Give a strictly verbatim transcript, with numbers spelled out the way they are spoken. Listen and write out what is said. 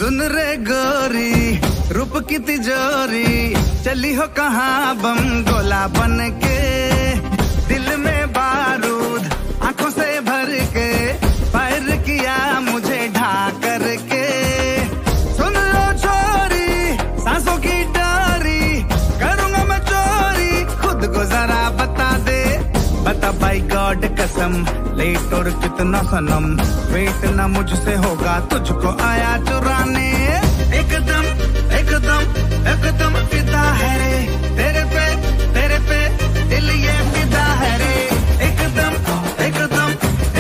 सुन रे गोरी रूप की तिजोरी, चली हो कहाँ बम गोला बन के, दिल में बारूद आंखों से भर के, फायर किया मुझे ढा कर के। सुन लो छोरी सांसों की डोरी, करूंगा मैं चोरी, खुद को जरा बता दे, बता बाई गॉड कसम, लेट और कितना सनम, वेट ना मुझसे होगा तुझको आया चुराना।